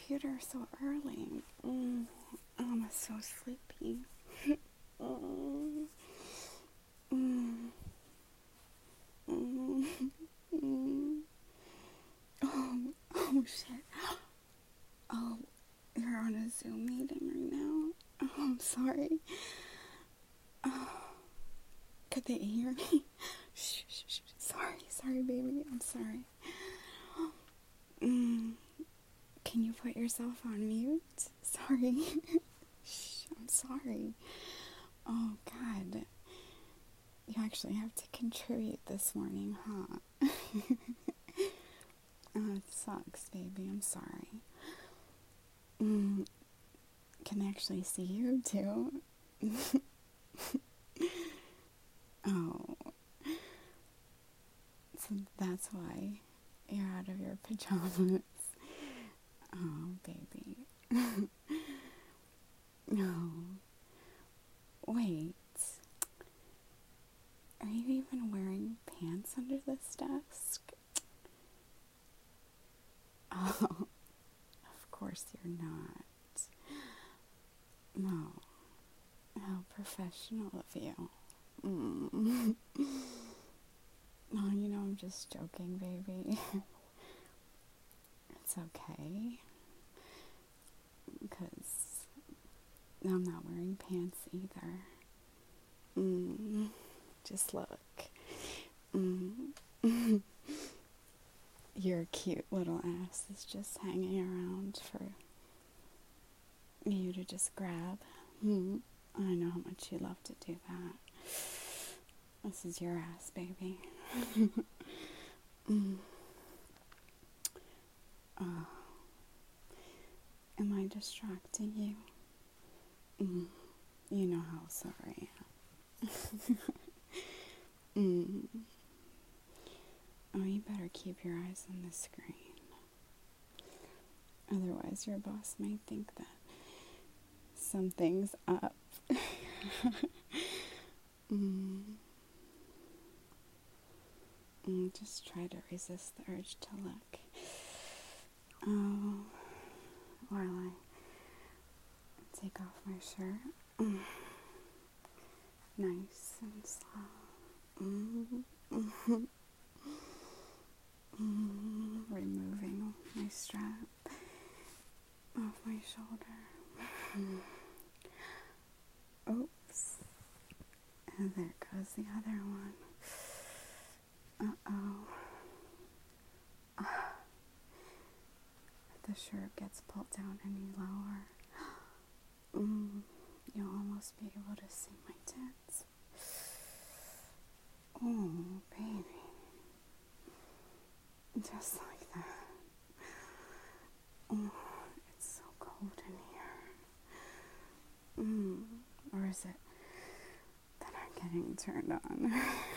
computer so early? I'm so sleepy. mm, mm, mm, mm. Oh, shit. Oh, you're on a Zoom meeting right now? Oh, I'm sorry. Oh, could they hear me? Shh, shh, shh. Sorry, baby. I'm sorry. Can you put yourself on mute? Sorry. Shh, I'm sorry. Oh, God. You actually have to contribute this morning, huh? Oh, it sucks, baby. I'm sorry. Can I actually see you, too? Oh. So that's why you're out of your pajamas. Oh, baby. No. Wait. Are you even wearing pants under this desk? Oh, of course you're not. No. How professional of you. Oh, I'm just joking, baby. It's okay. Because I'm not wearing pants either. Just look. Your cute little ass is just hanging around for you to just grab. I know how much you love to do that. This is your ass, baby. Am I distracting you? You know how sorry I am. Oh, you better keep your eyes on the screen. Otherwise, your boss might think that something's up. Just try to resist the urge to look. Oh, while I take off my shirt. Nice and slow. Removing my strap off my shoulder. Oops. And there goes the other one. Uh-oh. If the shirt gets pulled down any lower, you'll almost be able to see my tits. Oh, baby. Just like that. Oh, it's so cold in here. Or is it that I'm getting turned on?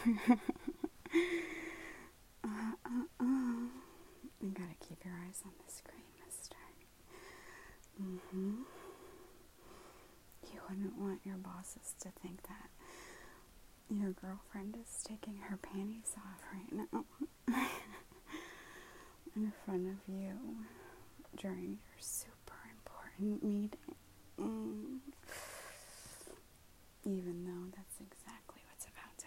You gotta keep your eyes on the screen, mister. You wouldn't want your bosses to think that your girlfriend is taking her panties off right now in front of you during your super important meeting. Even though that's exactly what's about to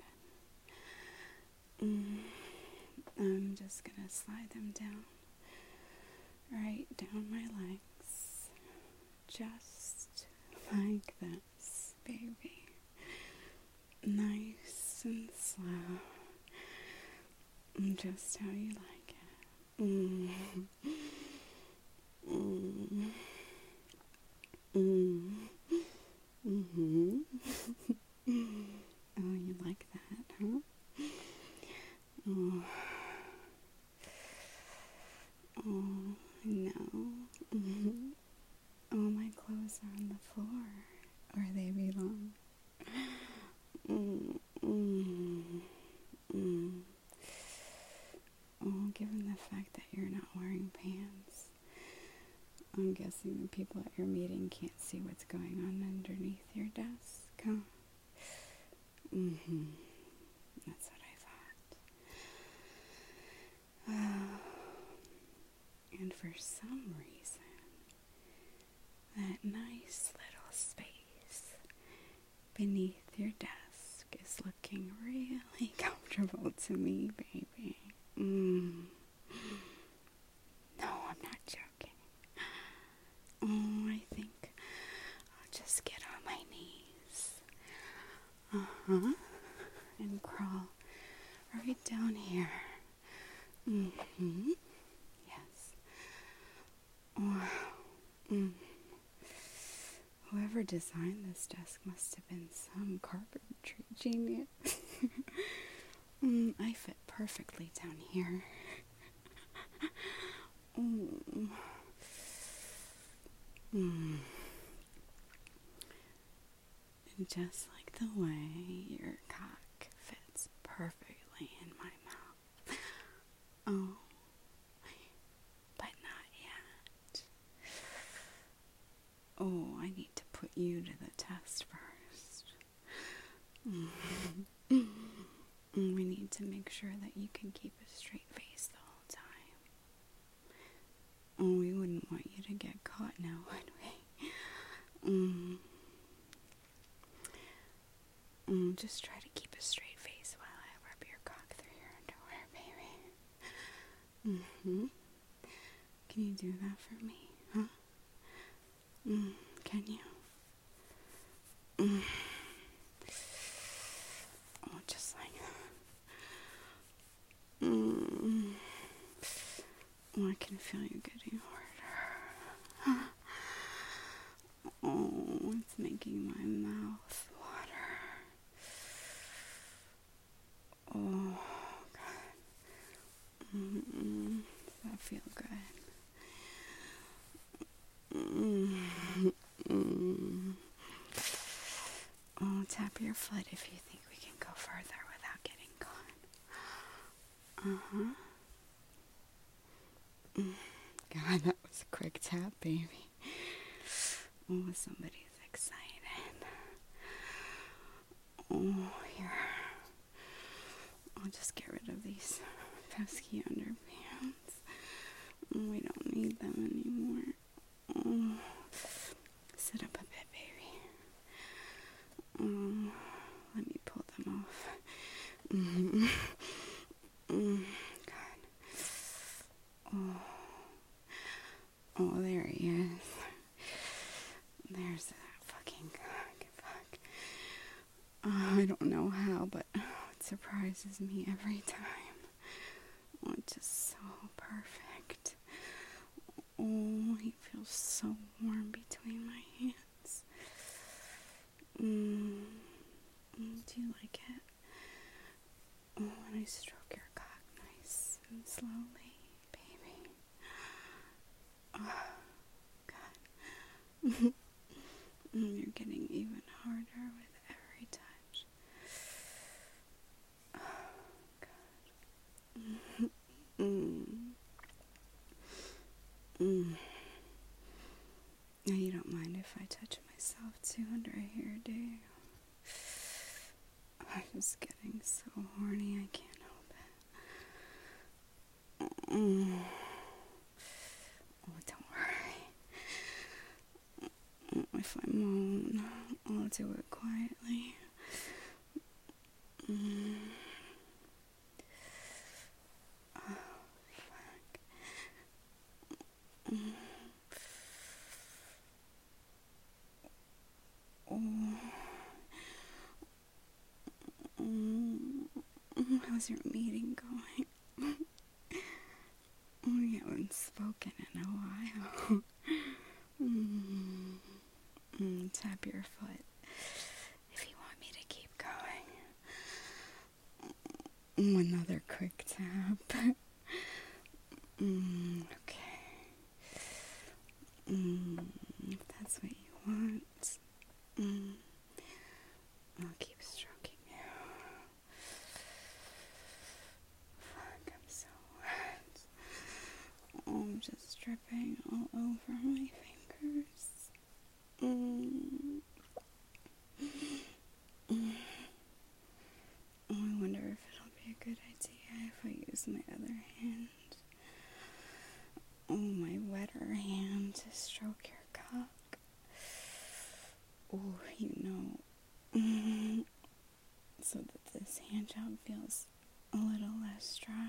happen. I'm just gonna slide them down, right down my legs, just like this, baby. Nice and slow, just how you like it. Oh, you like that, huh? Oh, no. All my clothes are on the floor, where they belong. Oh, given the fact that you're not wearing pants, I'm guessing the people at your meeting can't see what's going on underneath your desk, huh? That's what I thought. And for some reason, That nice little space beneath your desk is looking really comfortable to me, baby. No, I'm not joking. Oh, I think I'll just get on my knees. And crawl right down here. Yes. Wow. Whoever designed this desk must have been some carpentry genius. I fit perfectly down here. And just like the way your cock fits perfectly in my mouth. Oh, but not yet. Oh, I need to put you to the test first. We need to make sure that you can keep a straight face the whole time. Oh, we wouldn't want you to get caught now, would we? Just try to keep a straight face while I rub your cock through your underwear, baby. Can you do that for me, huh? Can you? Oh, just like that. Oh, I can feel you getting harder. Oh, it's making my mouth water. Oh, God. Does that feel good? Oh, tap your foot if you think we can go further without getting caught. God, that was a quick tap, baby. Oh, somebody's excited. Oh, here. I'll just get rid of these pesky underpants. We don't need them anymore. Oh, sit up a bit, baby. Let me pull them off. God. Oh, there he is. There's that fucking fuck. I don't know how, but it surprises me every time. Oh, it's just so perfect. Oh, he feels so warm between my hands. Do you like it? Oh, when I stroke your cock nice and slowly, baby. Oh, God. You're getting even harder with every touch. Oh, God. Now you don't mind if I touch myself too under here, do you? I'm just getting so horny I can't help it. Oh, don't worry. If I moan, I'll do it quietly. Oh, fuck. How's your meeting going? We haven't spoken in a while. Tap your foot if you want me to keep going. Another quick tap. Okay. If that's what you want, I'll keep stroking you. Fuck, I'm so wet. Oh, I'm just dripping all over my fingers. Oh, I wonder if it'll be a good idea if I use my other hand. Oh, my wetter hand to stroke your cock. it feels a little less dry.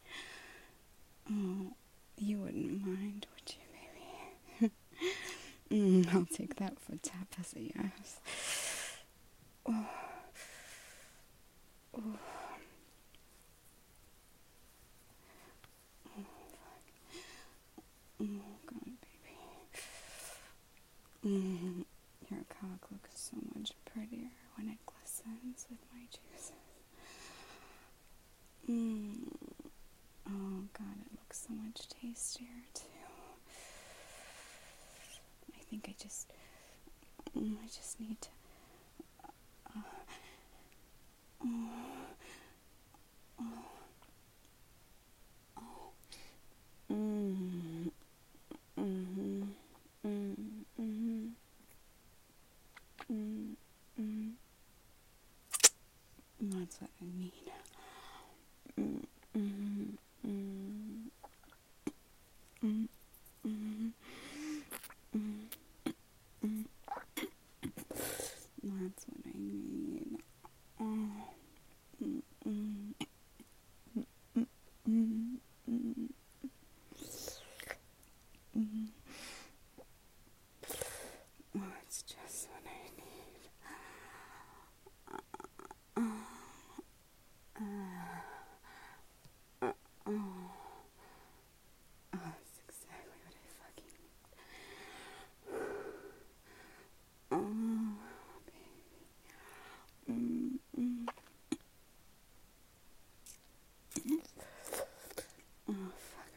Oh, you wouldn't mind, would you, baby? I'll take that foot tap as a yes. Oh. Oh. Oh, fuck. Oh, God, baby. Your cock looks so much prettier when it glistens with my juices. Oh, God, it looks so much tastier, too. I think I just need to, That's what I need. That's what I need. It's just what I need. That's exactly what I fucking need. Baby. Oh, fuck.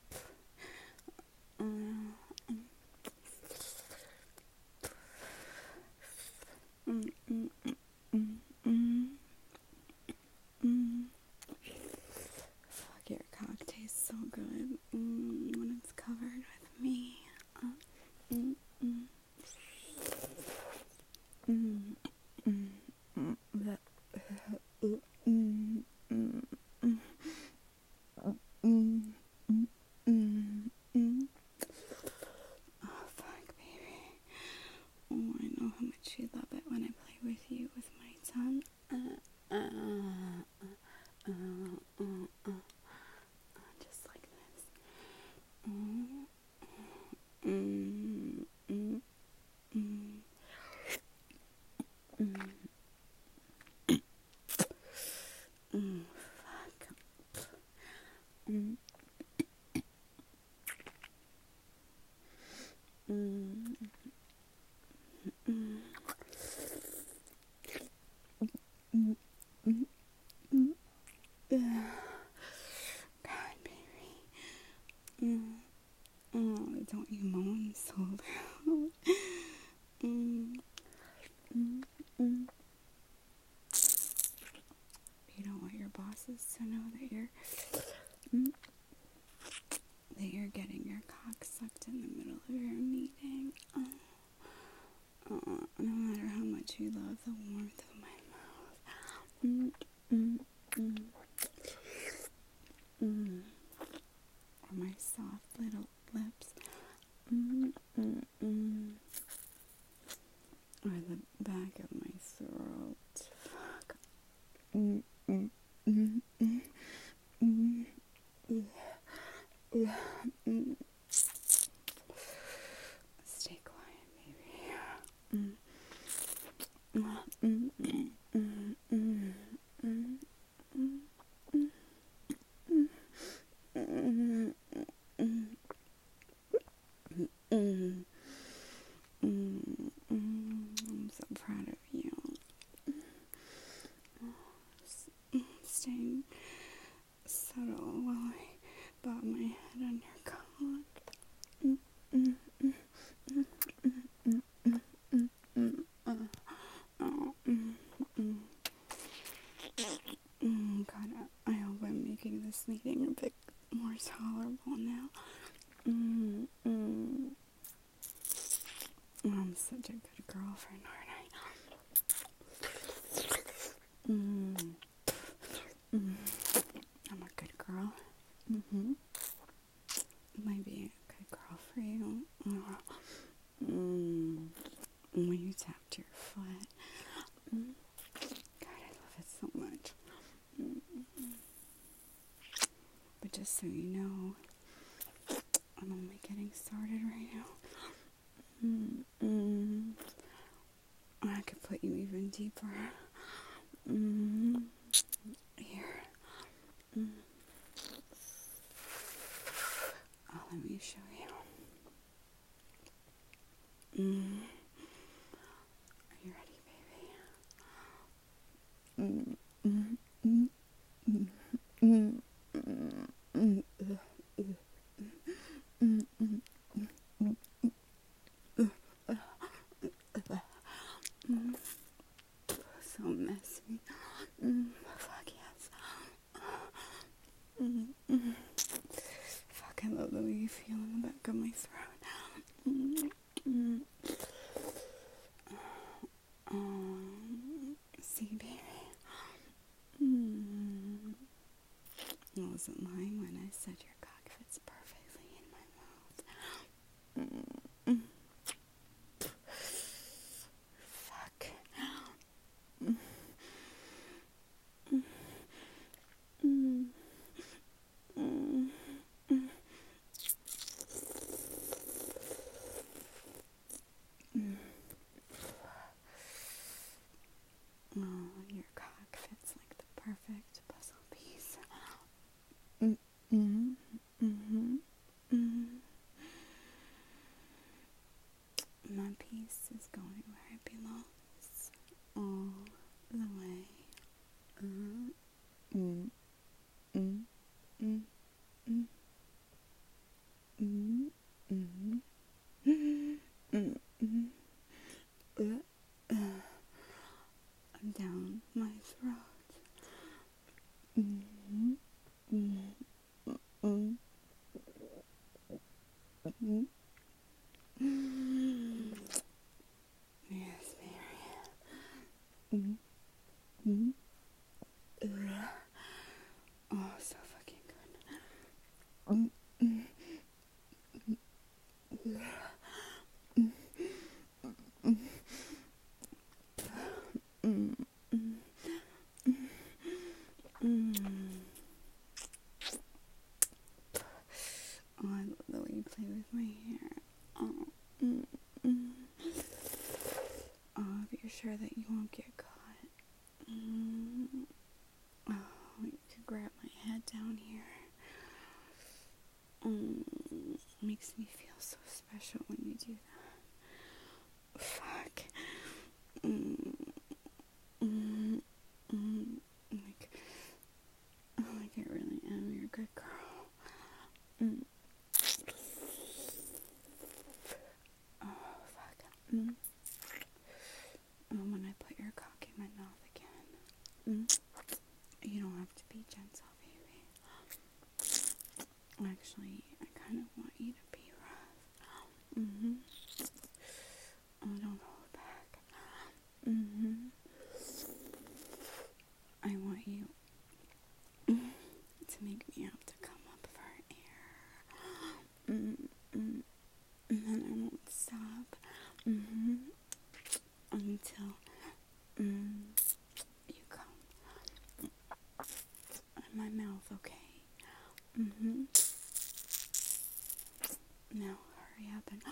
Fuck, your cock tastes so good when it's covered with me. Oh, fuck, baby. Oh, I know how much you love it when I play with you with my tongue. Just like this. God, baby. Oh, don't you moan so loud. You don't want your bosses to know that you're getting your cock sucked in the middle of your meeting. No matter how much you love the warmth of my mouth. Or my soft little lips. Or the back of my throat. Fuck. Stay quiet, baby. I'm so proud of you. Staying subtle while I bob my head on your cock. God, I hope I'm making this meeting a bit more tolerable now. I'm such a good girlfriend, aren't I? I'm a good girl. Might be a good girl for you. When you tapped your foot. God, I love it so much. deeper. Here. Oh, let me show you. Are you ready, baby? So messy. Fuck yes. Fuck, I love the way you feel in the back of my throat. See, baby. I wasn't lying when I said your cock fits perfectly in my mouth. Fuck. Oh, your cock fits like the perfect puzzle piece. My piece is going where it belongs, all the way. Down my throat. Yes, Mary. Oh, so fucking good. Oh, I love the way you play with my hair. Oh, if you're sure that you won't get caught. Oh, you could grab my head down here. Makes me feel so special when you do that. Fuck. Like I really am. You're a good girl. Oh, fuck. When I put your cock in my mouth again, you don't have to be gentle, baby. Actually, I kind of want you to be rough. Oh, don't hold back. I want you to make me have to come up for air. And then I won't stop. Until you come in my mouth, okay? Now hurry up and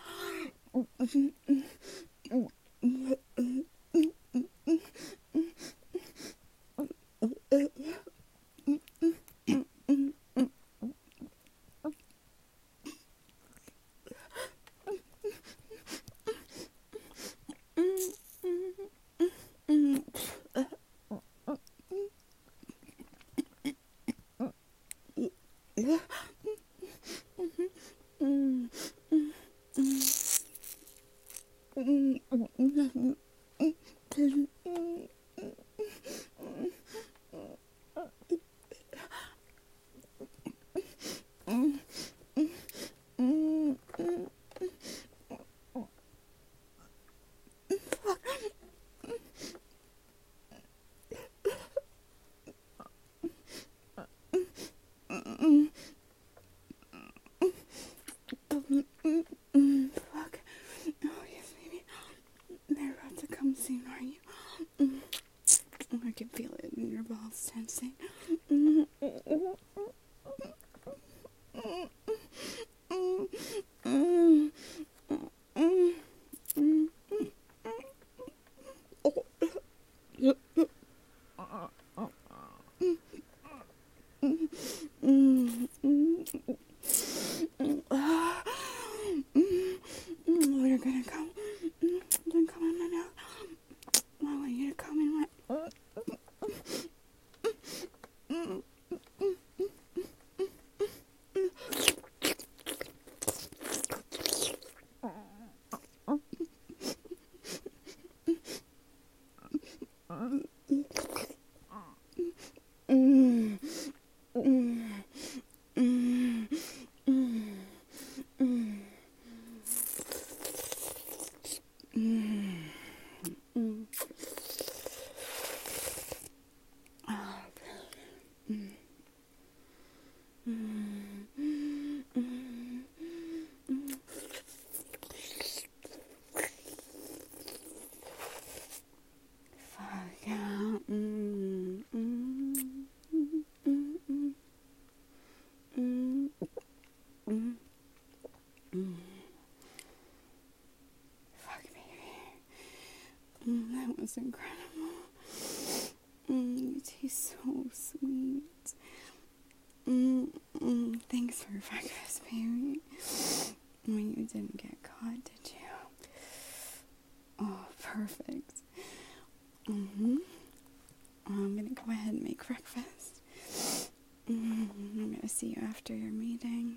is incredible. You taste so sweet. Thanks for breakfast, baby. Well, you didn't get caught, did you? Oh, perfect. I'm gonna go ahead and make breakfast. I'm gonna see you after your meeting.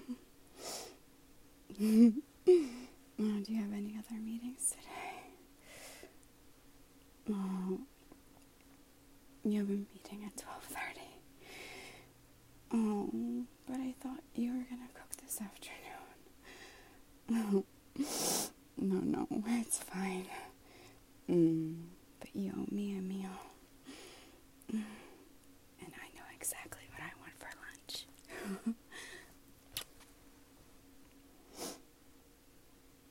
Oh, do you have any other meetings today? Oh, you have a meeting at 12:30. Oh, but I thought you were gonna cook this afternoon. No, it's fine.